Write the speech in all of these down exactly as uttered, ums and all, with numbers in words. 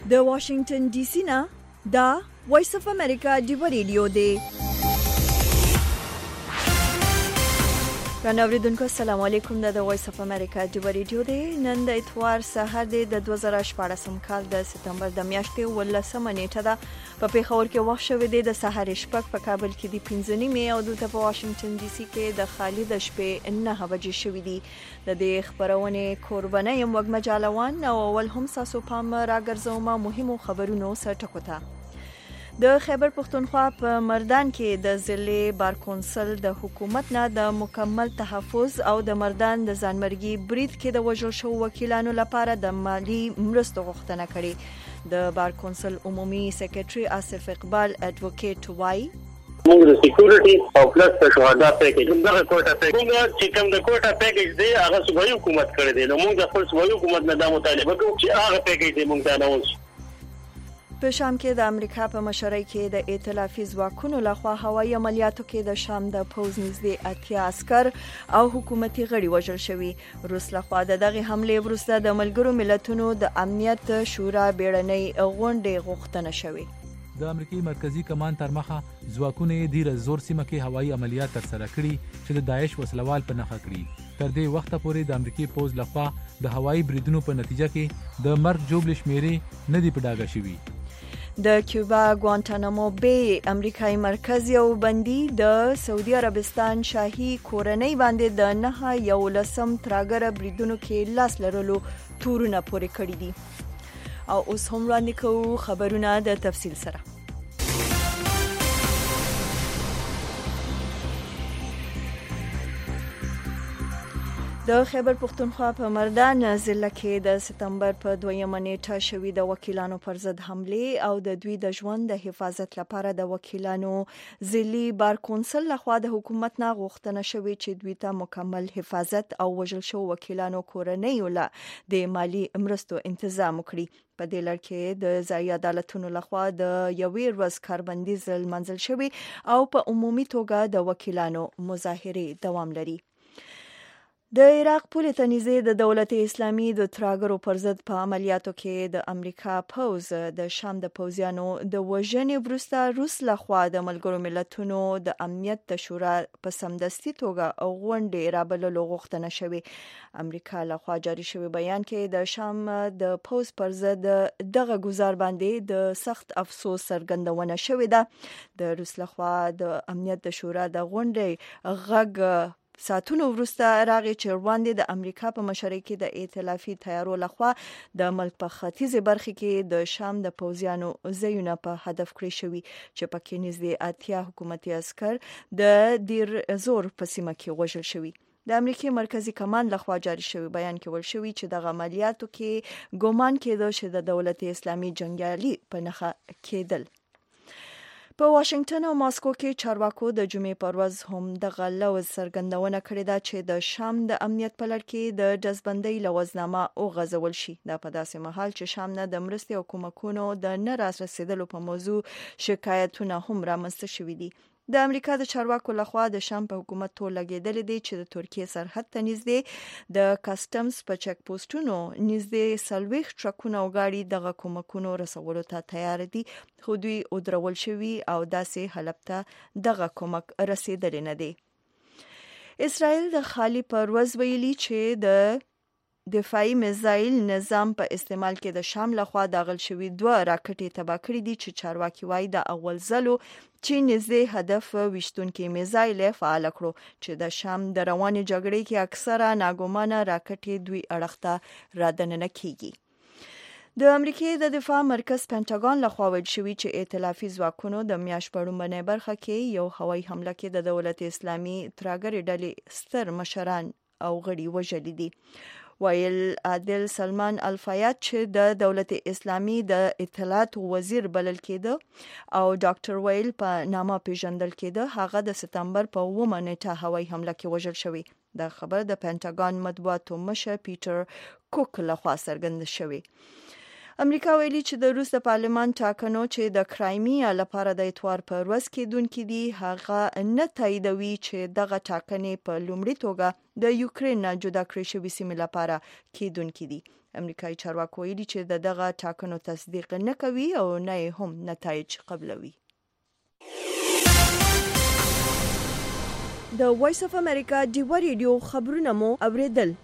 د واشنگټن ډي سي نه دا وایس اف امریکا دی ریډیو دی. رانوریدونکو السلام علیکم. د وایس اف امریکا دی ریډیو دی. نن د اتوار سهار دی د دوه زره شپږ کال د سپتمبر د میاشتې ولسمه نیټه ده. په پیښور کې وخت شوی دی د سهار شپږ، په کابل کې د پنځه نیمې او دلته په واشنگټن ډي سي کې د خالي د شپې نه بجې شوې دي. د دې خبرونې کوربنه یم وګمه جالوان او اول هم ساسو پام راګرځوم مهمو خبرونو سره ټکو ته. د خیبر پختونخوا په مردان کې د ضلع بار کونسل د حکومت نه د مکمل تحفظ او د مردان د ځانمرګي برید کې د وژل شو وکیلانو لپاره د مالی مرستو غوښتنه کړې. د بار کونسل عمومي سیکریټري آصف اقبال اډوکیټ وایي موږ د سکیورټي او پلس د شهدا پیکیج دغه کوټه پیکیج چې کوم د کوټه پیکیج دی هغه صوبایي حکومت کړی دی. نو موږ د خپل صوبایي حکومت نه د مطالبه کوو چې هغه پیکیج دی موږ ته نوځي. په شام کې د امریکا په مشرۍ کې د ائتلافي ځواکونو لخوا هوایي عملیاتو کې د شام د پوز نږدې اتیا عسكر او حکومتي غړي وژل شوي. روس لخوا د دغه حمله وروسته د ملګرو ملتونو د امنیت شورا بیړنۍ غونډه غوښتنه شوې. د امریکای مرکزی کمان تر مخه ځواکونه د زور سیمه کې هوایي عملیات ترسره کړي چې د داعش وسلوال په نخښه کړي. تر دې وخته پورې د امریکای پوز لخوا د هوایي بریدونو په نتیجه کې د مرګ جوړ شمیرې نه دی پډاګه شوی. د کیوبا ګوانټانامو بی امریکایي مرکز یو بندي د سعودي عربستان شاهي کورنۍ باندې د نه یو لسم تراګر بریدونو کې لاس لرلو تورونه پورې کړی دي. او اوس هم وړاندې کوو خبرونه د تفصیل سره. د خیبر پختونخوا په مردان ضلع کې د سپتمبر په دویمه نیټه شوې د وکیلانو پر ضد حمله او د دوی د ژوند د حفاظت لپاره د وکیلانو ضلعي بار کونسل لخوا د حکومت نه غوښتنه شوې چې دوی ته مکمل حفاظت او وژل شو وکیلانو کورنۍ له د مالی مرستو تنظیم وکړي. په دې لړ کې د ځایي عدالتونو لخوا د یوې ورځ کاربندیز منځل شوی او په عمومي توګه د وکیلانو مظاهره دوام لري. د عراق پولې ته نږدې د دولت اسلامي د تراګرو پر ضد په عملیاتو کې د امریکا پوز د شام د پوزیانو د وژنې وروسته روس لخوا د ملګرو ملتونو د امنیت د شورا په سمدستي توګه غونډې رابللو غوښتنه شوې. امریکا لخوا جاری شوی بیان کې د شام د پوز پر ضد دغه گزار باندې د سخت افسوس څرګندونه شوې ده. د روس لخوا د امنیت د شورا د غونډې غږ ساتونو وروسته راغی چې وړاندې د امریکا په مشرۍ کې د ائتلافي تیارو لخوا د ملک په ختیځه برخه کې د شام د پوزیانو ځایونه په هدف کړی شوی چې پکې نږدې اتیا حکومتي عسكر د دیر زور په سیمه کې وژل شوی. د امریکای مرکزی کمان لخوا جاری شوی بیان کې ول شوی چې د عملیاتو کې ګومان کېده چې د دولت اسلامي جنگیالي په نخښه کېدل. په واشنگټن او ماسکو کې چارواکو د جمعې پر ورځ هم د غلوز څرګندونه کړې ده چې د شام د امنیت په لړ کې د جذبندۍ لوزنامه او غزول شي. دا په داسې مهال چې شام نه د مرستې او کومکونو د نه راسرسېدلو په موضوع شکایتونه هم رامنځته شوي دي. د امریکا د چارواکو لخوا د شام په حکومت تور لګېدلې دي چې د ترکیه سرحد ته نږدې د کسټمز په چک پوسټونو نږدې څلوېښت ټرکونه او ګاډي دغه کومکونو رسولو ته تیار دي، خو دوی ودرول شوي او داسې حلب ته دغه کومک رسېدلی نه دی. اسرائیل د خالي پر ورځ ویلي چې د دفاعي میزایل نظام په استعمال کې د شام لخوا داغل شوي دوه راکټې تباه کړي دي چې چارواکي وایي د اول ځلو چې نږدې هدف ویشتونکي میزایل فعال کړو چې د شام د روانې جګړې کې اکثره ناګومانه راکټې دوی اړخ ته رادننه کیږي. د امریکای د دفاع مرکز پینټاګون لخوا ویل شوی چې ائتلافي ځواکونو د میاشت په لومړنۍ برخه کې یو هوایي حمله کې د دولت اسلامي تراګرې ډلې ستر مشران او غړي وژلي دي. ویل عادل سلمان الفایات چې د دولت اسلامي د اطلاعات وزیر بلل کېده او ډاکټر ویل په نامه پیژندل کېده، هغه د سپتمبر په اوومه نیټه هوایي حمله کې وژل شوی. دا خبر د پینټاګون مطبوعاتو مشر پیټر کوک لخوا څرګند شوی. امریکا ویلي چې د روس د پارلمان ټاکنو چې د کرایمیا لپاره د اتوار په ورځ کېدونکې دي هغه نه تاییدوي چې دغه ټاکنې په لومړي توګه د یوکرین نه جدا کړې شوې سیمې لپاره کېدونکې دي. امریکایي چارواکو ویلي چې د دغه ټاکنو تصدیق نه کوي او نه هم نتایج قبلوي. د وایس اف امریکا ډیوه ریډیو خبرونه مو اوریدل.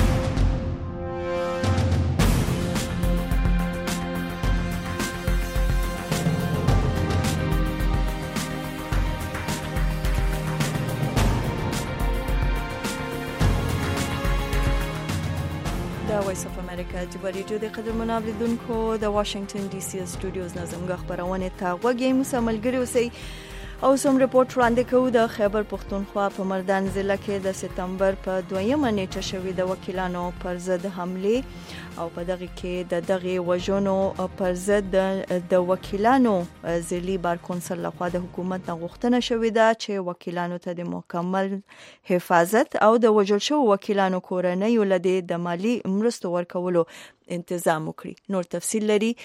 د وایس اف امریکا ډیوه ریډیو د قدرمنو اوریدونکو د واشنگټن ډي سي سټوډیوز نه زموږ خبرونه ته غوږی مو ملګری اوسئ. او سم رپورت وړاندې کوو. د خیبر پختونخوا په مردان ضلع کې د سپتمبر په دویمه نیټه شوې د وکیلانو پر ضد حمله او په دغه کې د دغه وژنو پر ضد د وکیلانو ضلعي بار کونسل لخوا د حکومت نه غوښتنه شوې ده چې وکیلانو ته د مکمل حفاظت او د وژل شوو وکیلانو کورنۍ ولدي د مالی مرستو ورکولو انتظام وکړي. نور تفصیل لري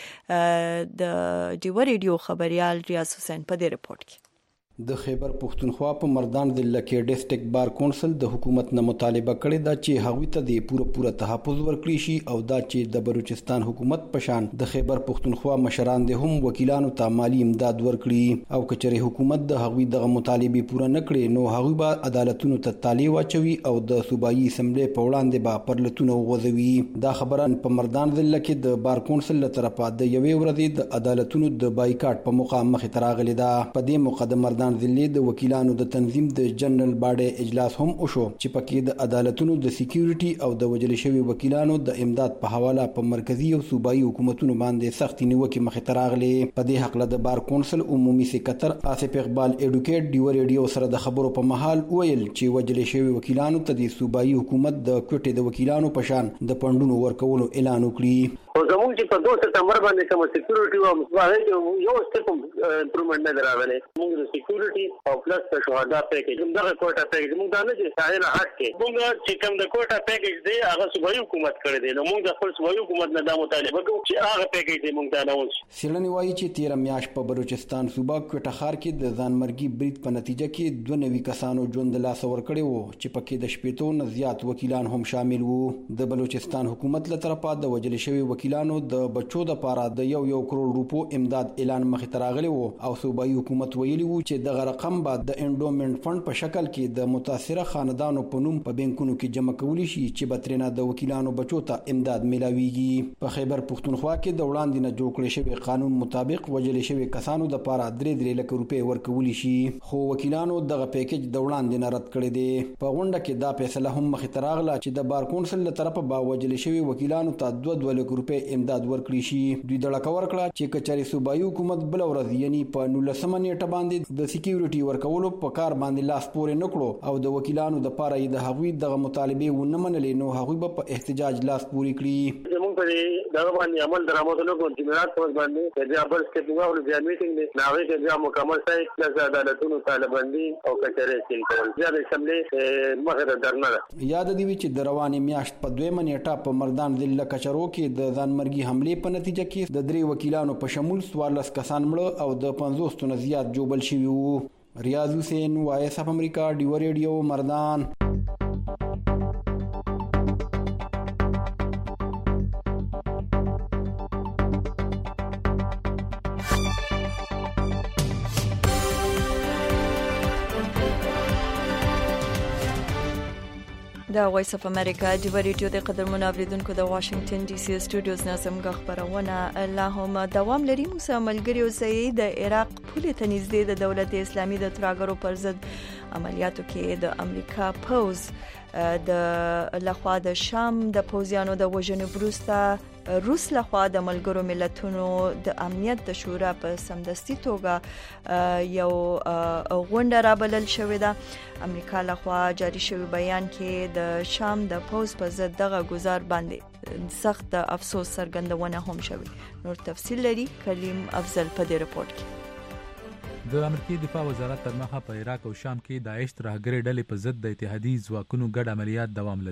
د ډیوه ریډیو خبريال ریاض حسین په دې رپورت کې. د خیبر پختونخوا په مردان ضلع کې ډیسټریکټ بار کونسل د حکومت نه مطالبه کړې ده چې هغوی ته د پوره پوره تحفظ ورکړي شي او دا چې د بلوچستان حکومت پشان د خیبر پختونخوا مشران د هم وکیلانو ته مالی امداد ورکړي او کچره حکومت د هغوی دغه مطالبه پوره نه کړي نو هغوی به عدالتونو ته تالی واچوي او د صوبایي اسمبلی په وړاندې به پرلتونه وغوځوي. دا خبره په مردان ضلع کې د بار کونسل له طرفه د یوې ورځې د عدالتونو د بایکاټ په موخه مخې ته راغلې ده. په دې موخه د مردان ضلع د وکیلانو د تنظیم د جنرال باډي اجلاس هم وشو چې پکې د عدالتونو د سکیورټي او د وجل شوی وکیلانو د امداد په حواله په مرکزی او صوبایي حکومتونو باندې سخت نیوکه مخې ته راغلې. په دې حق له د بار کونسل عمومي سکرټر آصف اقبال اډوکیټ ډیو ریډیو سره د خبرو په محل ویل چې وجل شوی وکیلانو ته د صوبایي حکومت د کوټې د وکیلانو په شان د پندونو ورکولو اعلان وکړي. او زموږ چې په دوه سپتمبر باندې کوم سکیورټي او مصباح یو سټپ امپروومنت نه راغلی موږ د سکیورټي او پلس د شهدا پیکیج دغه کوټه پیکیج موږ دا نه چې ساحل حق کې موږ چې کوم د کوټه پیکیج دی هغه صوبایي حکومت کړی دی نو موږ د خپل صوبایي حکومت نه د مطالبه کوو چې هغه پیکیج دی موږ ته نه وځي. سیلانی وایي چې تیر میاشت په بلوچستان صوبا کوټه خار کې د ځانمرګي برید په نتیجه کې دوه نوي کسانو ژوند لاس ور کړی وو چې پکې د شپېتو نه زیات وکیلان هم شامل وو. د بلوچستان حکومت له طرفه د وجل شوی وکیلانو د بچو د پاره د یو یو کروڑ روپو امداد اعلان مخې ته راغلی وو او صوبایي حکومت ویلي وو چې دغه رقم به د انډومنټ فند په شکل کې د متاثره خاندانو په نوم په بانکونو کې جمع کولی شي چې به ترېنه د وکیلانو بچو ته امداد ملاويږي. په خیبر پختونخوا کې د وړاندې نه جوړ کړی شوی قانون مطابق وجل شوی کسانو د پاره درې درې لک روپۍ ورکولی شي خو وکیلانو دغه پیکیج د وړاندې نه رد کړی دی. په غونډه کې دا فیصله هم مخې ته راغله چې د بار کونسل له طرفه به وجل شوی وکیلانو ته دوه دوه لک روپۍ امداد ورکړي شي. دوی دړه ورکړه چې کچاري صوبایي حکومت بل ورځ یعنی په نولسمه نیټه باندې د سکیورټي ورکولو په کار باندې لاس پورې نکړو او د وکیلانو د پاره د هغوی دغه مطالبه ونه منلې نو هغوی به په احتجاج لاس پورې کړي. زموږ په دغه باندې عمل درامدلو کوم جمعیت په باندې د ابل سټیپینګ او د میټینګ نه ناوي کې بیا مکمل شي د عدالتونو طالباندي او کچره سین کول بیا د اسمبلی مخه درنه یاد دی چې د رواني میاشت په دویمه نیټه په مردان ضلع کچرو کې د ځانمرګي حمله په نتیجه کې د درې وکیلانو په شمول څوارلس کسان مړه او د پنځوس تنه زیات جوبل شوي وو. ریاض حسین وایس اف امریکا ډیو ریډیو مردان. د وایس اف امریکا ډیوه ریډیو د قدرمنو اوریدونکو د واشنگټن ډي سي سټوډیوز نه زموږ خبرونه لا هم دوام لري. موږ ملګری اوسئ. د عراق پولې ته نږدې د دولت اسلامي د ترهګرو پر ضد عملیاتو کې د امریکا پوز د لخوا د شام د پوزیانو د وژنې وروسته روس لخوا د ملګرو ملتونو د امنیت د شورا په سمدستي توګه یو غونډه رابلل شوې ده. امریکا لخوا جاری شوی بیان کې د شام د پوز په ضد دغه گزار باندې سخت افسوس څرګندونه هم شوی. نور تفصیل لري کلیم افضل په دې رپورت کې. د امریکای دفاع وزارت تر مخه په عراق او شام کې داعش ترهګرۍ ډلې په ضد د اتحادیې ځواکونو ګډ عملیات دوام لري.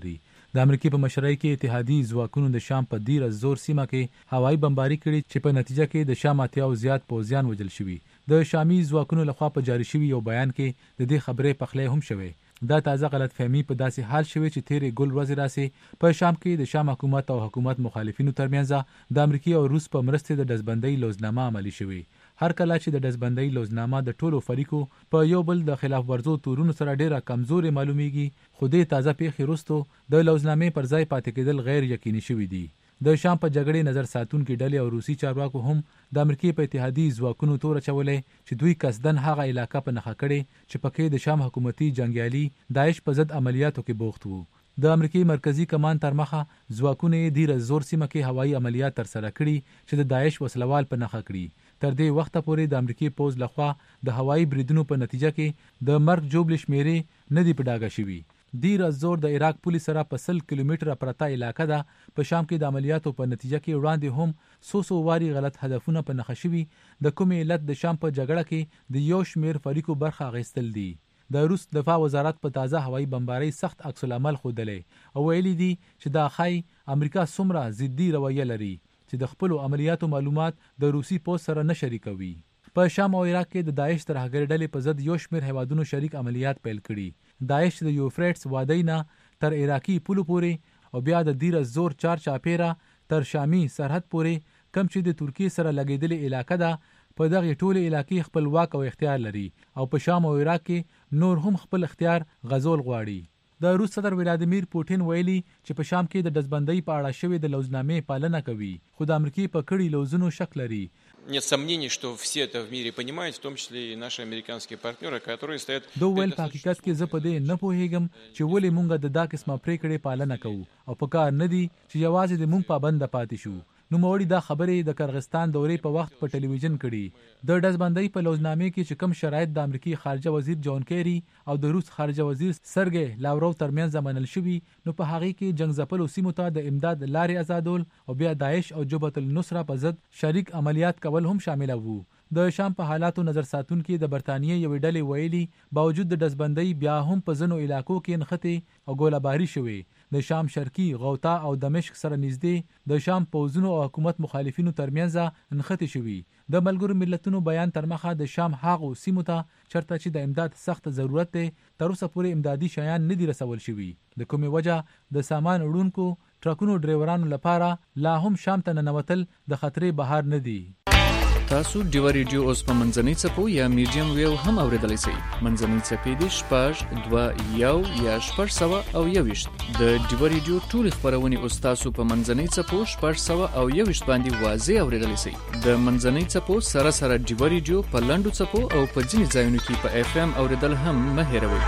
د امریکای په مشرۍ کې اتحادي ځواکونو د شام په دیر زور سیمه کې هوایي بمباري کړې چې په نتیجه کې د شام اتیاو زیات پوځیان وژل شوي. د شامي ځواکونو لخوا په جاری شوي یو بیان کې د دې خبرې پخلی هم شوی. دا تازه غلط فهمي په داسې حال شوی چې تیرې ګل ورځې راسي په شام کې د شام حکومت او حکومت مخالفینو ترمنځ د امریکای او روس په مرسته د ډزبندۍ لوزنامه عملی شوی. هر کله چې د ډزبندۍ لوزنامه د ټولو فریقو په یو بل د خلاف ورزو تورونو سره ډیره کمزورې معلومیږي، خو دې تازه پیښې وروسته د لوزنامې پر ځای پاتې کېدل غیر یقیني شوي دي. د شام په جګړې نظر ساتونکي ډلې او روسي چارواکو هم د امریکای په اتحادي ځواکونو تور اچولې چې دوی قصدن هغه علاقه په نښه کړې چې پکې د شام حکومتي جنګیالي داعش په ضد عملیاتو کې بوخت وو. د امریکای مرکزی کمان تر مخه ځواکونه یې دیر زور سیمه کې هوایي عملیات ترسره کړي چې د داعش وسلوال په نښه کړي. تر دې وخته پورې د امریکای پوځ لخوا د هوایي بریدونو په نتیجه کې د مرګ جوړ شمیرې نه دی په ډاګه شوي. دیر زور د عراق پولیس سره په سل کیلومتره پرته علاقه ده. په شام کې د عملیاتو په نتیجه کې وړاندې هم سو سو واری غلط هدفونه په نښه شوي. د کومې علت د شام په جګړه کې د یو شمیر فریقو برخه اخیستل دي. د روس دفاع وزارت په تازه هوایي بمبارۍ سخت عکس العمل ښودلی او ویلي دي چې دا ښایي امریکا څومره ضدي رویه لري چې د خپلو عملیاتو معلومات د روسي پوځ سره نه شریکوي. په شام او عراق کې د داعش ترهګر ډلې په ضد یو شمیر هیوادونو شریک عملیات پیل کړي. داعش د یوفریټس وادۍ نه تر عراقي پولو پورې او بیا د دیر زور چار چاپیره تر شامي سرحد پورې کم چې د ترکیې سره لګېدلې علاقه ده، په دغه ټولې علاقې خپل واک او اختیار لري او په شام او عراق کې نور هم خپل اختیار غزول غواړي. د روس صدر ولادیمیر پوټین ویلي چې په شام کې د ډزبندۍ په اړه شوې د لوزنامې پالنه کوي، خو د امریکای په کړي لوزونو شک لري. Нет сомнений, что все это в мире понимают, в том числе и наши американские партнеры, которые стоят... دو ویل په حقیقت کې زه په دې نه پوهیږم چې ولې مونږ د دا قسمه پریکړې پالنه کوو او په کار نه دي چې یوازې د مونږ پابند پاتې شو. نوموړي دا خبرې د کرغستان دورې په وخت په ټلویزیون کړي. د ډزبندۍ په لوزنامې کې چې کوم شرایط د امریکای خارجه وزیر جون کیری او د روس خارجه وزیر سرګی لاورو ترمنځ منل شوي، نو په هغه کې جنگ ځپلو سیمو ته د امداد لارې آزادول او بیا داعش او جبهة النصره په ضد شریک عملیات کول هم شامل وو. د شام په حالاتو نظر ساتونکي د برتانیې یوې ډلې ویلي باوجود د ډزبندۍ بیا هم په ځینو علاقو کې نښتې او ګولهباري شوې. د شام شرقي غوطه او دمشق سره نږدې د شام پوځونو او حکومت مخالفینو ترمنځ نښتې شوي. د ملګرو ملتونو بیان تر مخه د شام هغو سیمو ته چرته چې د امداد سخت ضرورت دی تر اوسه پورې امدادي شیان نه دي رسول شوي، د کومې وجه د سامان وړونکو ټرکونو ډریورانو لپاره لا هم شام ته ننوتل د خطرې بهار نه دي. تاسو ډیو ریډیو اوس په منځنۍ څپو یا میډیم ویو هم اوریدلی شئ. منځنۍ څپې دي شپږ دوه یو یا شپږ سوه او یوویشت. د ډیو ریډیو ټولې خپرونې اوس تاسو په منځنۍ څپو شپږ سوه او یوویشت باندې واضح اوریدلی شئ. د منځنۍ څپو سره سره ډیو ریډیو په لنډو څپو او په ځینې ځایونو کې په اف ام اوریدل هم مه هیروئ.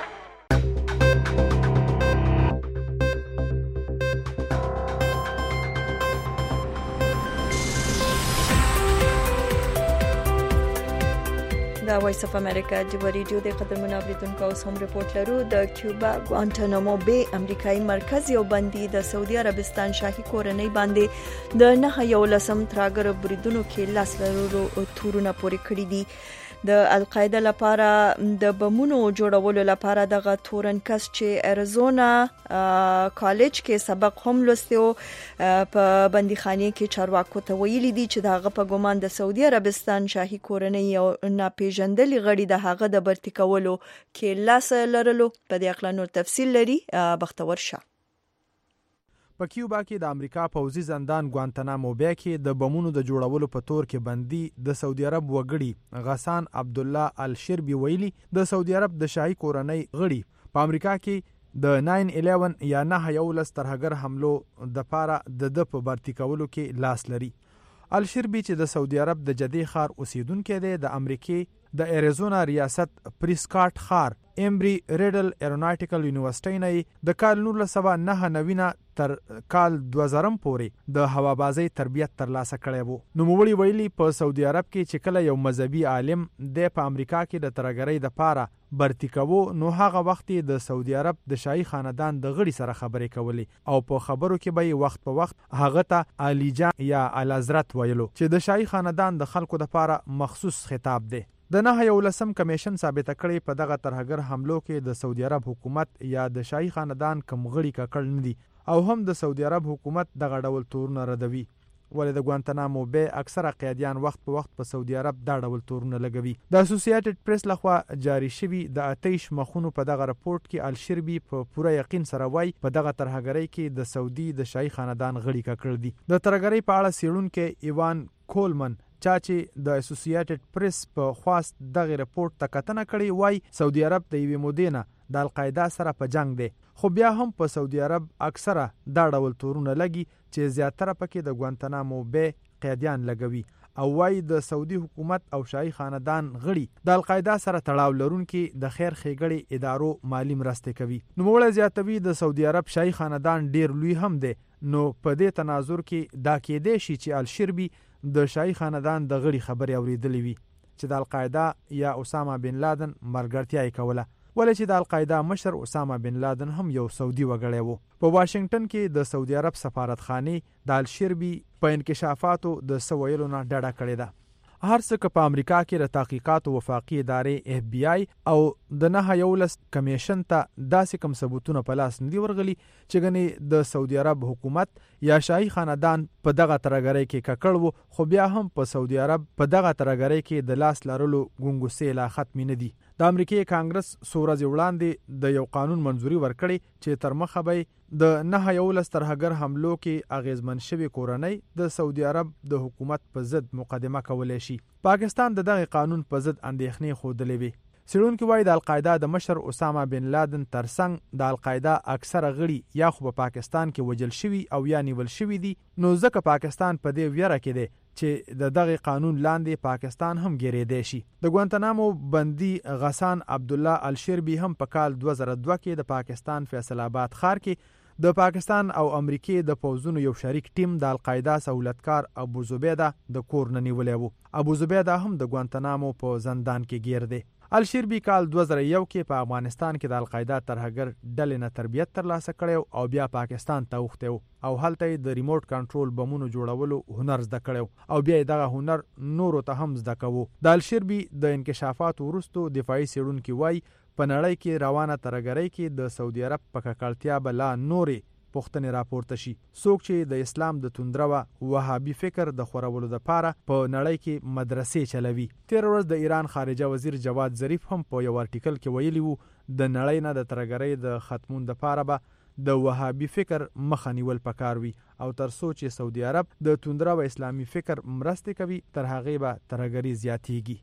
د وایس اف امریکا د ریډیو د قدرمن اوریدونکو اوس هم رپورت لرو. د کیوبا ګوانټانامو بی امریکایي مرکز یو بندي د سعودي عربستان شاهي کورنۍ باندې د نه یو لسم تراګر بریدونو کې لاس لرلو تورونه پورې کړی دي. د القاعده لپاره د بمونو جوړولو لپاره دغه تورن کس چې اریزونا کالج کې سبق هم لوستي او په بندیخانه کې چارواکو ته ویلي دي چې دغه په ګومان د سعودي عربستان شاهي کورنۍ یو ناپېژندلې غړي د هغه د برتی کولو کې لاس لرلو. په دې اړه نور تفصیل لري بختور شاه. په کیوبا کې د امریکا پوځي زندان ګوانتانامو بی کې د بمونو د جوړولو په تور کې بندي د سعودي عرب وګړي غسان عبدالله الشربي ویلي د سعودي عرب د شاهي کورنۍ غړي په امریکا کې د ناین الیون یا نه یولس ترهګر حملو د پاره د د په برتی کولو کې لاس لري. الشربي چې د سعودي عرب د جدي خار اوسیدونکو دی، د امریکای د اریزونا ریاست پریسکاټ خار ایمبری ریډل ایروناټیکل یونیورسيټي نه د کال نولس سوه نهه نوي تر کال دوه زره پورې د هوابازۍ تربیت ترلاسه کړی وو. نوموړي ویلي په سعودي عرب کې چې کله یو مذهبي عالم د په امریکا کې د ترګرۍ د پاره برتی کوو، نو هغه وخت د سعودي عرب د شاهي خاندان د غړي سره خبرې کولې او په خبرو کې به وخت په وخت هغه ته علی جان یا الحضرت ویلو چې د شاهي خاندان د خلکو د پاره مخصوص خطاب دی. د نه یولسم کمیشن ثابته کړې په دغه ترهګر حملو کې د سعودي عرب حکومت یا د شاهي خاندان کم غړي ککړ نه دي او هم د سعودي عرب حکومت دغه ډول تورونه ردوي، ولې د ګوانتنامو بے اکثره قیدیان وخت په وخت په سعودي عرب دا ډول تورونه لګوي. د اسوسییټډ پریس لخوا جاری شوي د اتیش مخونو په دغه رپورټ کې الشربي په پوره یقین سره وایي په دغه ترهګرۍ کې د سعودي د شاهي خاندان غړي ککړ دي. د ترهګرۍ په اړه څېړونکی ایوان کولمن چا چې د اسوسییټډ پریس په خواست دغه رپورټ ته کتنه کړې وایي سعودي عرب د یوې مودې نه د القاعده سره په جنگ دی، خو بیا هم په سعودي عرب اکثره دا ډول تورونه لګي چې زیاتره پکې د ګوانتنامو بے قیدیان لګوي او وایي د سعودي حکومت او شاهي خاندان غړي د القاعده سره تړاو لرونکي د خیر ښېګړې ادارو مالی مرستې کوي. نوموړی زیاتوي د سعودي عرب شاهي خاندان ډیر لوی هم دی، نو په دې تناظر کې دا کېدای شي چې الشربي د شاهي خاندان د غړي خبرې اورېدلې وي چې د القاعده یا اسامه بن لادن مرګرتیا یې کوله، ولې چې د القاعده مشر اسامه بن لادن هم یو سعودي وګړی و. په واشنگټن کې د سعودي عرب سفارتخانې د الشربي په انکشافاتو د څه ویلو نه ډډه کړې ده. هر څه که په امریکا کې د تحقیقاتو وفاقي ادارې اف بی آی او د نه یولس کمیشن ته داسې کوم ثبوتونه په لاس نه دي ورغلي چې ګنې د سعودي عرب حکومت یا شاهي خاندان په دغه ترهګرۍ کې ککړ وو، خو بیا هم په سعودي عرب په دغه ترهګرۍ کې د لاس لرلو ګونګوسې لا ختمې نه دي. د امریکای کانګرس څو ورځې وړاندې د یو قانون منظوري ورکړې چې تر مخه به د نه یولس ترهګر حملو کې اغیزمن شوي کورنۍ د سعودي عرب د حکومت په ضد مقدمه کولی شي. پاکستان د دغه قانون په ضد اندېښنې ښودلې وي. څېړونکي وایي د القاعده د مشر اسامه بن لادن ترڅنګ د القاعده اکثره غړي یا خو په پاکستان کې وجل شوي او یا نیول شوي دي، نو ځکه پاکستان په دې ویره کې دی چې د دغه قانون لاندې پاکستان هم ګیرېدی شي. د ګوانتنامو بندي غسان عبدالله الشربي هم په کال دوه زره دوه کې د پاکستان فیصل آباد ښار کې د پاکستان او امریکې د پوځونو یو شریک ټیم د القاعده سہولتکار ابو زبیده د کور نه نیولی و. ابو زبیده هم د ګوانتنامو په زندان کې گیر دی. الشربي کال دوه زره یو کې په افغانستان کې د القاعده ترهګر ډلې نه تربیت ترلاسه کړی او بیا پاکستان ته اوښتی او هلته یې د ریموټ کنټرول بمونو جوړولو هنر زده کړی او بیا یې دغه هنر نورو ته هم زده کوو. د الشربي د انکشافاتو وروستو دفاعي څېړونکي وایي په نړۍ کې روانه ترهګرۍ کې د سعودي عرب په ککړتیا به لا نورې پوښتنې راپورته شي. څوک چې د اسلام د توندروه وهابي فکر د خورولو دپاره په نړۍ کې مدرسې چلوي. تېره ورځ د ایران خارجه وزیر جواد ظریف هم په یو ارټیکل کې ویلي وو د نړۍ نه د ترهګرۍ د ختمون دپاره به د وهابي فکر مخه نیول پکار وي او تر څو چې سعودي عرب د توندروه اسلامي فکر مرستې کوي تر هغې به ترهګري زیاتیږي.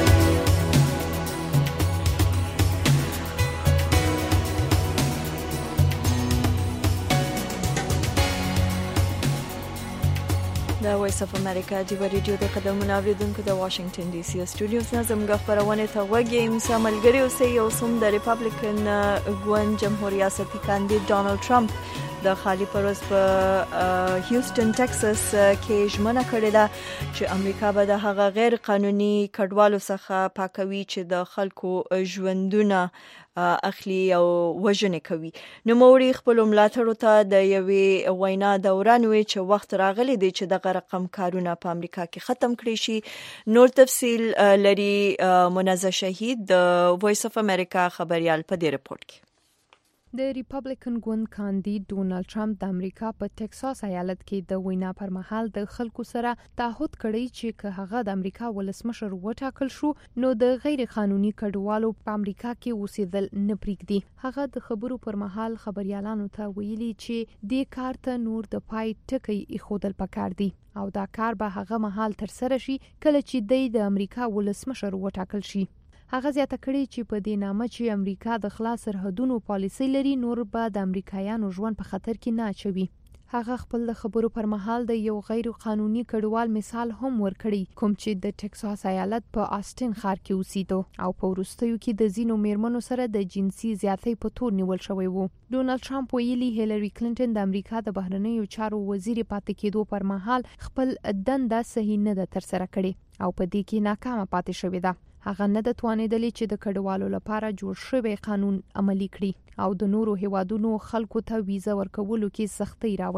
د وایس اف امریکا ډیو ریډیو د قدمونو اوریدونکو د واشنگټن ډي سي سټوډیوز نه زموږ خبرونه ته وګیم سم ملګری اوسئ او سم د ریپبلیکن ګوند جمهور ریاستي کاندید ډونالد ټرمپ د خالي پروز په هیوستن ټکساس کې ژمنه کړې ده چې امریکا به د هغه غیر قانوني کډوالو څخه پاکوي چې د خلکو ژوندونه اخلي او وژنې کوي. نوموړي خپل ملاتړو ته د یوې وینا دوران وی چې وخت راغلی دی چې دغه رقم کارونه په امریکا کې ختم کړي شي. نور تفصیل لري منزه شهید د وایس اف امریکا خبريال په دې رپورت کې. د ریپبلیکن ګوند کاندید ډونالد ټرمپ د امریکا په ټکساس ایالت کې د وینا پر مهال د خلکو سره تعهد کړی چې که هغه د امریکا ولسمشر وټاکل شو نو د غیر قانوني کډوالو په امریکا کې اوسېدل نه پریږدي. هغه د خبرو پر مهال خبريالانو ته ویلي چې دې کار ته نور د پای ټکی ایښودل پکار دي او دا کار به هغه مهال تر سره شي کله چې د امریکا ولسمشر وټاکل شي. هغه زیاته کړې چې په دې نامه چې امریکا د خلاص سرحدونو پالیسي لري نور به د امریکایانو ژوند په خطر کې نه اچوي. هغه خپل د خبرو پر مهال د یو غیر قانوني کډوال مثال هم ورکړی کوم چې د ټکساس ایالت په آسټن ښار کې اوسېدو او په وروستیو کې د ځینو میرمنو سره د جنسي زیاتۍ په تور نیول شوی وو. ډونالد ټرمپ ویلي هیلری کلینټن د امریکا د بهرنیو چارو وزیر پاتې کېدو پر مهال خپل دنده صحیح نه ده ترسره کړې او په دې کې ناکامه پاتې شوې ده. هغه نه د توانېدلې چې د کډوالو لپاره جوړ شوی قانون عملي کړي او د نورو هیوادونو خلکو ته ویزه ورکولو کې سختۍ راولي.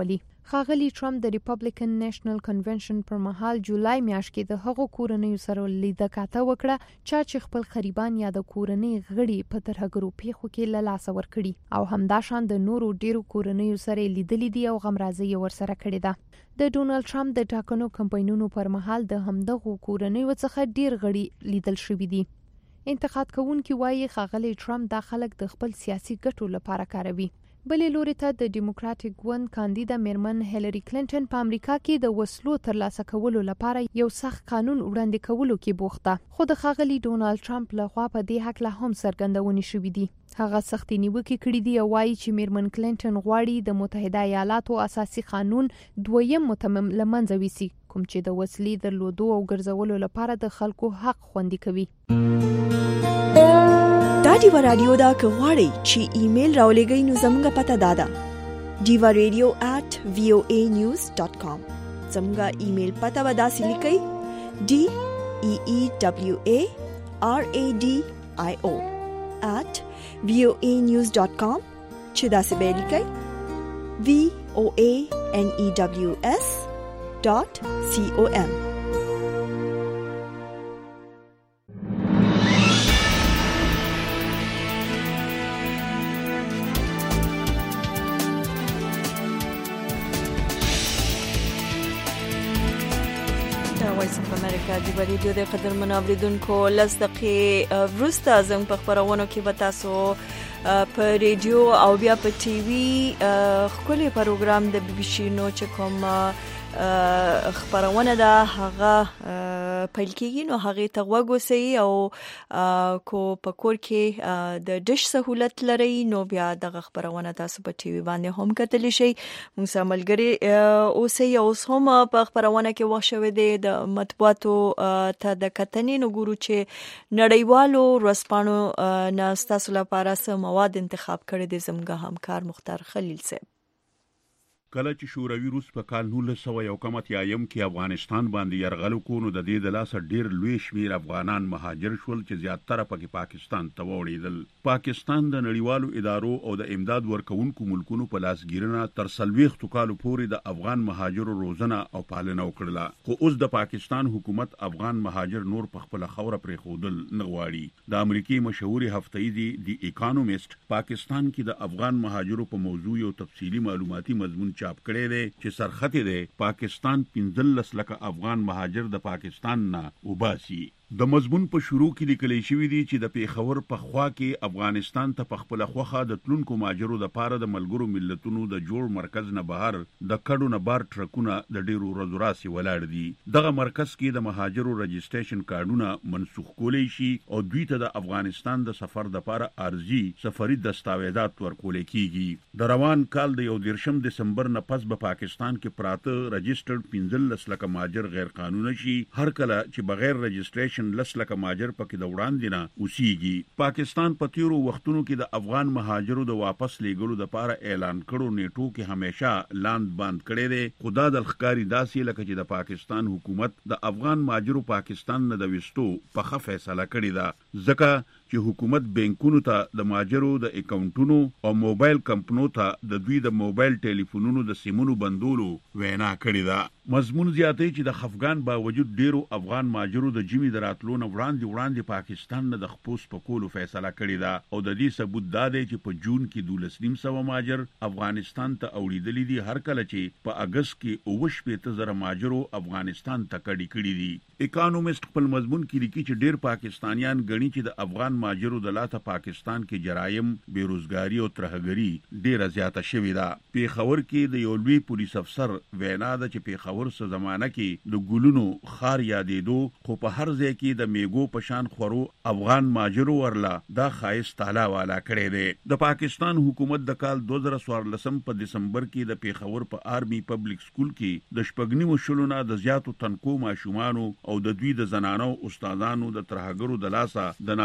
ښاغلي ټرمپ د ریپبلیکن نېشنل کنونشن پر مهال جولای میاشت کې د هغو کورنیو سره لیده کاته وکړه چا چې خپل قریبان یا د کورنۍ غړي په ترهګرو پیښو کې له لاسه ورکړي او همداشان د نورو ډیرو کورنیو سره لیدلي دي او غمرازي ورسره کړې ده د ډونالد ټرمپ د ټاکنو کمپاینونو پر مهال د همدغو کورنیو څخه ډیر غړي لیدل شوي دي. انتقاد کوونکي وایي ښاغلي ټرمپ دا خلک د خپل سیاسي ګټو لپاره کاروي. بلې لوري ته د ډیموکراټیک ګوند کاندیده میرمن هیلری کلینټن په امریکا کې د وسلو ترلاسه کولو لپاره یو سخت قانون وړاندې کولو کې بوخته، خو د ښاغلي ډونالد ټرمپ لخوا په دې هکله هم څرګندونې شوې دي. هغه سختې نیوکې کړې دي او وایي چې میرمن کلینټن غواړي د متحده ایالاتو اساسي قانون دویم متمم له منځه ویسي، کوم چې د وسلې درلودو او ګرځولو لپاره د خلکو حق خوندي کوي. دا دیوا رادیو دا که غواړئ چې ایمیل راولېږئ نو زموږ پته دا ده دیوا رادیو at voa news dot com. زموږ ایمیل پته به داسې لیکئ d e e w a r a d i o at voa news dot com چې داسې به لیکئ v o a n e w s dot com. وایس اف امریکا دی ریډیو د قدر منابریدونکو لس دقیقې وروسته زموږ په خبرونو کې به تاسو په ریډیو او بیا په ټي وي ښکلی پروګرام د بي بي سي نو چې کوم خبرونه ده هغه پیل کېږي نو هغه ته غوږ وسئ او کو په کور کې د ډش سہولت لري نو بیا دغه خبرونه تاسو په ټي وي باندې هم کتلی شئ. موږ سره ملګري اوسئ او اوس هم په خبرونه کې وخت شوی دی د مطبوعاتو ته د کتنې نو ګورو چې نړیوالو ورځپاڼو نه ستاسو لپاره څه مواد انتخاب کړي دي زموږ همکار مختار خلیل صاحب. کله چې شوروي روس په کال نولس سوه یو کم اتیایم کې افغانستان باندې یرغل وکړ نو د دې د لاسه ډیر لوی شمیر افغانان مهاجر شول چې زیاتره پکې پاکستان ته وړېدل. پاکستان د نړیوالو ادارو او د امداد ورکوونکو ملکونو په لاسګیرنه تر څلوېښتو کالو پورې د افغان مهاجرو روزنه او پالنه وکړله، خو اوس د پاکستان حکومت افغان مهاجر نور په خپله خوره پرېښودل نه غواړي. د امریکای مشهوري هفتهیزي دی اکانومیسټ پاکستان کې د افغان مهاجرو په موضوع یو تفصیلي معلوماتي مضمون چاپ کړی دی چې سرخطی دی پاکستان پنځلس لکه افغان مهاجر د پاکستان نه وباسي. د مضمون په شروع کې لیکل شوی دی چې د پیښور په خوا کې افغانستان ته په خپل خوخه د تلونکو مهاجرو د پاره د ملګرو ملتونو د جوړ مرکز نه بهر د کډو نه بار ټرکونه د ډیرو ورځو راسي ولاړ دي. دغه مرکز کې د مهاجرو رجسټریشن کارډونه منسوخ کولی شي او دوی ته د افغانستان د سفر د پاره ارزي سفري دستاویزات ورکول کیږي. د روان کال د یو دیرشم دسمبر نه پس په پاکستان کې پراته رجسټرډ پنځلس لکه مهاجر غیر قانوني شي، هر کله چې بغیر رجسټریشن لس لکه مهاجر پکې د وړاندې نه اوسېږي. پاکستان په تیرو وختونو کې د افغان مهاجرو د واپس لیږلو لپاره اعلان کړو نیټو کې همیشه لاند باند کړی دی، خو دا د ښکاري داسې لکه چې د پاکستان حکومت د افغان مهاجرو پاکستان نه د وستو په ښه فیصله کړې ده، ځکه چې حکومت بانکونو ته د مهاجرو د اکاونټونو او موبایل کمپنو ته د دوی د موبایل ټلیفونونو د سیمونو بندولو وینا کړې ده. مضمون زیاتوي چې د خفګان باوجود ډیرو افغان مهاجرو د جمی د راتلو نه وړاندې وړاندې پاکستان نه د خپوس په کولو فیصله کړې ده او د دې ثبوت دا دی چې په جون کې دولس نیم سوه مهاجر افغانستان ته اوړېدلي دي، هر کله چې په اګست کې اووه شپېته زره مهاجرو افغانستان ته کډې کړي دي. اکانومیسټ خپل مضمون کې لیکي چې ډیر پاکستانیان ګڼي چې د افغان مهاجرو د لاته پاکستان کې جرایم، بیروزګاری او ترهګري ډیره زیاته شوې ده. پیښور کې د یو لوی پولیس افسر وینا ده چې پیښور سره زمانہ کې د ګلونو خار یادېدو، خو په هر ځای کې د میګو پشان خورو افغان مهاجرو ورلا دا خایس تعالی والا کړی دی. د پاکستان حکومت د کال دوه زره څوارلسم په دسمبر کې د پیښور په آرمي پبلک سکول کې د شپږ نیمو شلو نه د زیاتو تنکو ماشومانو او د دوی د زنانو استادانو د ترهګرو د لاسه د ناترس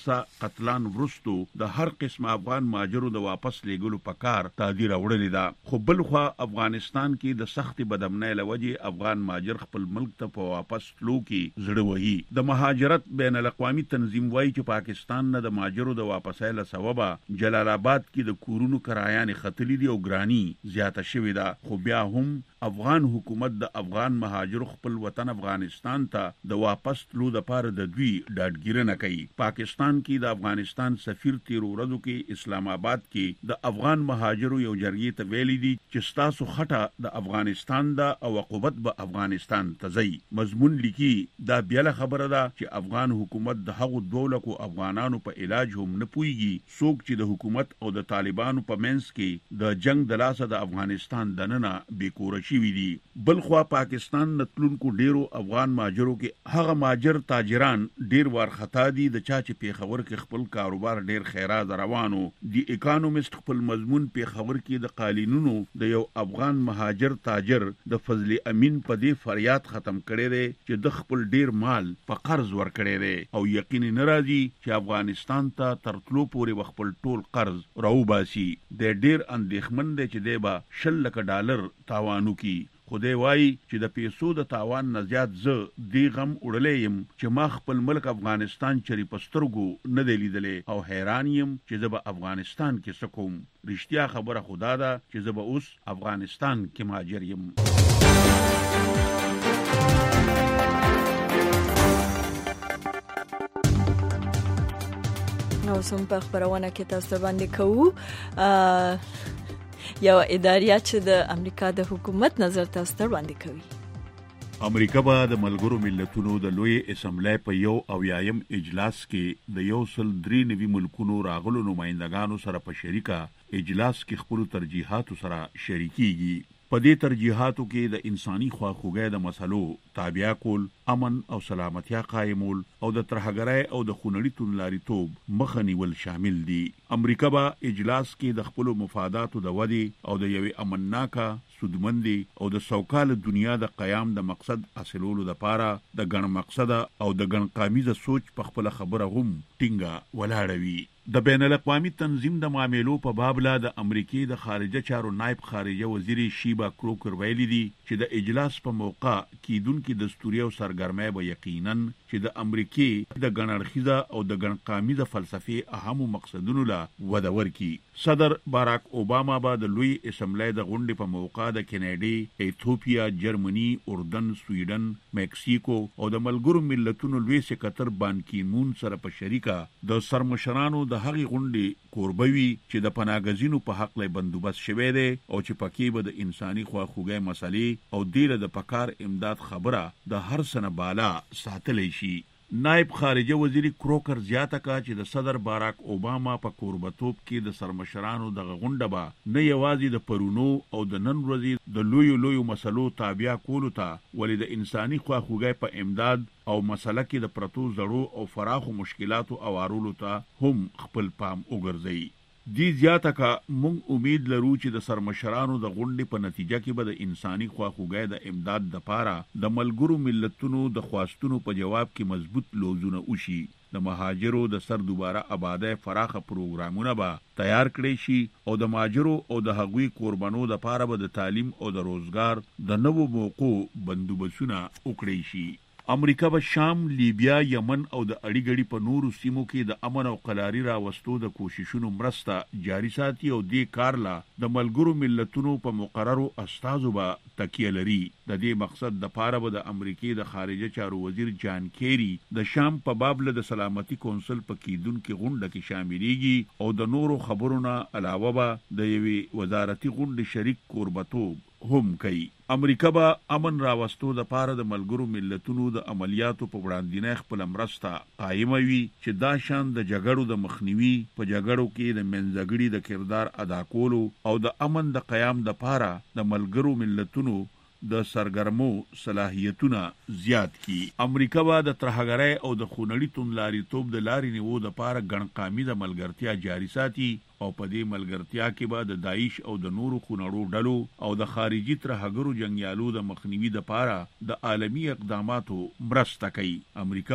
لسه قتلان ورستو د هر قسم افغان ماجرو د واپس لیګلو په کار تادیر وړلې ده. خو بل خو افغانستان کې د سخت بدامنۍ لوجه افغان ماجر خپل ملک ته په واپس تلو کې زړه وهي. د مهاجرت بین الاقوامي تنظیم وایي چې پاکستان نه د ماجرو د واپسۍ له سببه جلال آباد کې د کورونو کرایان خطلې دي او ګرانی زیاته شوې ده. خو بیا هم افغان حکومت د افغان مهاجرو خپل وطن افغانستان ته د واپس تلو لپاره د دوی ډاډګیرنه کوي. پاکستان کې د افغانستان سفیر تیر ورځو کې اسلام آباد کې د افغان مهاجرو یو جرګې ته ویلي دي چې ستاسو خټه د افغانستان ده او عقوبت به افغانستان ته ځي. مضمون لیکي دا بیاله خبره ده چې افغان حکومت د هغو دوه لکو افغانانو په علاج هم نه پوهیږي څوک چې د حکومت او د طالبانو په منځ کې د جنگ د لاسه د افغانستان دننه بیکوره شوي دي. بل خوا پاکستان نتلونکو ډیرو افغان ماجرو کې هغه ماجر تاجران ډیر وارخطا دي د چا چې پیښور کې خپل کاروبار ډیر خیرات روانو. دی اکانومست خپل مضمون پیښور کې د قالینونو د یو افغان مهاجر تاجر د فضل امین په دې فریاد ختم کړي دی چې د خپل ډیر مال په قرض ورکړي دی او یقیني ناراضي چې افغانستان ته ترتلو پورې خپل ټول قرض راوباسي. د ډیر اندېښمن دی چې دی به شل لک ډالر تاوانو کی. خدای وای چې د پیسو د تاوان نه زیات زه دی غم وړلې يم چې ما خپل ملک افغانستان چری پسترګو نه دی لیدلې او حیران يم چې زه به افغانستان کې سکوم. رښتیا خبره خدا ده چې زه به اوس افغانستان کې مهاجر يم. نو سم په خبرونه کې تاسو باندې کوو یو اداریه چې د امریکا د حکومت نظر تاسو ته وړاندې کوي. امریکا به د ملګرو ملتونو د لوی اسمبلی په یو اویایم اجلاس کې د یو سل درې نوي ملکونو راغلو نمائندګانو سره په شریکه اجلاس کې خپل ترجیحات سره شریکيږي. په دې ترجیحاتو کې د انساني خواخوږۍ د مسلو تابع کول، امن او سلامتیا قائمول او د ترهګرۍ او د خونړي توندلاریتوب مخه نیول شامل دي. امریکا به اجلاس کې د خپل مفاداتو د ودی او د یوې امنناکه سودمندي او د سوکاله دنیا د قیام د مقصد حاصلولو لپاره د ګڼ مقصده او د ګڼ قامیزه سوچ په خپل خبره هم ټینګه ولاړه وي. د بین الاقوامي تنظیم د معاملو په باب لا د امریکای د خارجه چارو نائب خارجه وزیر شیبا کروکر ویلي دي چې د اجلاس په موقع کیدونکو دستوري او سرګرمۍ به یقینا چې د امریکای د ګڼړخیزه او د ګڼ قامیزه فلسفي اهم مقصدونو لا وده ورکي. صدر باراک اوباما به د لوی اسمبلی د غونډې په موقع د کینیډي، ایتھوپیا، جرمني، اردن، سویډن، مکسیکو او د ملګرو ملتونو لوی سکرټر بان کی مون سره په شریکه د سرمشرانو د هغه غونډې کوربوي چې د پناهګزینو په حق له بندوبست شوه دی او چې پکې به د انساني خواخوږۍ مسلې او دیره د پکار امداد خبره د هر سنه بالا ساتلې شي. نائب خارجه وزیر کروکر زیاته کا چې د صدر باراک اوباما په کوربتوب کې د سرمشرانو د غونډه به نه یوازې د پرونو او د نن ورځې د لویو لویو مسلو تابع کولو ته ولې د انساني خواخوږۍ په امداد او مسله کې د پرتو زړو او فراخو مشکلاتو اوارولو ته هم خپل پام وګرځي. دی زیاته کا مونږ امید لرو چې د سرمشرانو د غونډې په نتیجه کې به د انساني خواخوږۍ د امداد لپاره د ملګرو ملتونو د خواستونو په جواب کې مضبوط لوزونه وشي. د مهاجرو د سر دوباره آبادۍ فراخه پروګرامونه به تیار کړي شي او د مهاجرو او د هغوی قربانو د لپاره به د تعلیم او د روزګار د نوو موقعو بندوبستونه وکړي شي. امریکا به شام، لیبیا، یمن او د اړیګړي په نورو سیمو کې د امن او قلاري راوستو د کوششونو مرسته جاری ساتي او دې کار لا د ملګرو ملتونو په مقررو استازو به تکیه لري. د دې مقصد د پاره به د امریکای د خارجه چارو وزیر جان کیری د شام په باب له د سلامتي کونسل په کېدونکو غونډه کې شاملېږي او د نورو خبرونو علاوه به د یوې وزارتي غونډې شریک کوربتوب هم کوي. امریکا به امن راوستو د پاره د ملګرو ملتونو د عملیاتو په وړاندې خپل مرسته قائموي چې دا شان د جګړو د مخنیوي په جګړو کې د منځګړي د کردار ادا کولو او د امن د قیام د پاره د ملګرو ملتونو د سرګرمو صلاحیتونه زیات کی. امریکا به د ترهګرۍ او د خونړي توندلاریتوب د لارې نیو د پاره ګڼ قامیزه ملګرتیا جاری ساتي او په دې ملګرتیا کې به د داعش او د نورو خونړو ډلو او د خارجي ترهګرو جنگیالو د مخنیوي د پاره د عالمی اقداماتو مرسته کوي. امریکا به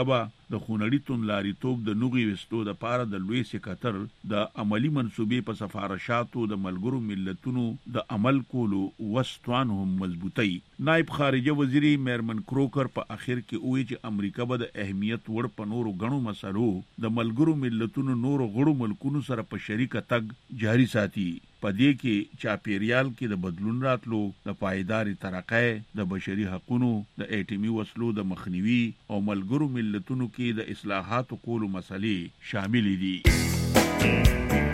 د خونړي توندلاریتوب د نوغي وستو د پاره د لوی سکتر د عملی منسوبې په سفارشاتو د ملګرو ملتونو د عمل کولو وستوان هم مضبوطی. نائب خارجه وزیر میرمن کروکر په اخر کې وایي چې امریکا به د اهمیت وړ په نورو غنو مسلو د ملګرو ملتونو نورو غړو ملکونو سره په شریکه تګ جاری ساتي. پدې کې چاپیریال کې د بدلون راتلو، د پایداري ترقۍ، د بشري حقوقو، د ایټمی وسلو د مخنیوي او ملګرو ملتونو کې د اصلاحاتو کولو مسلې شامل دي.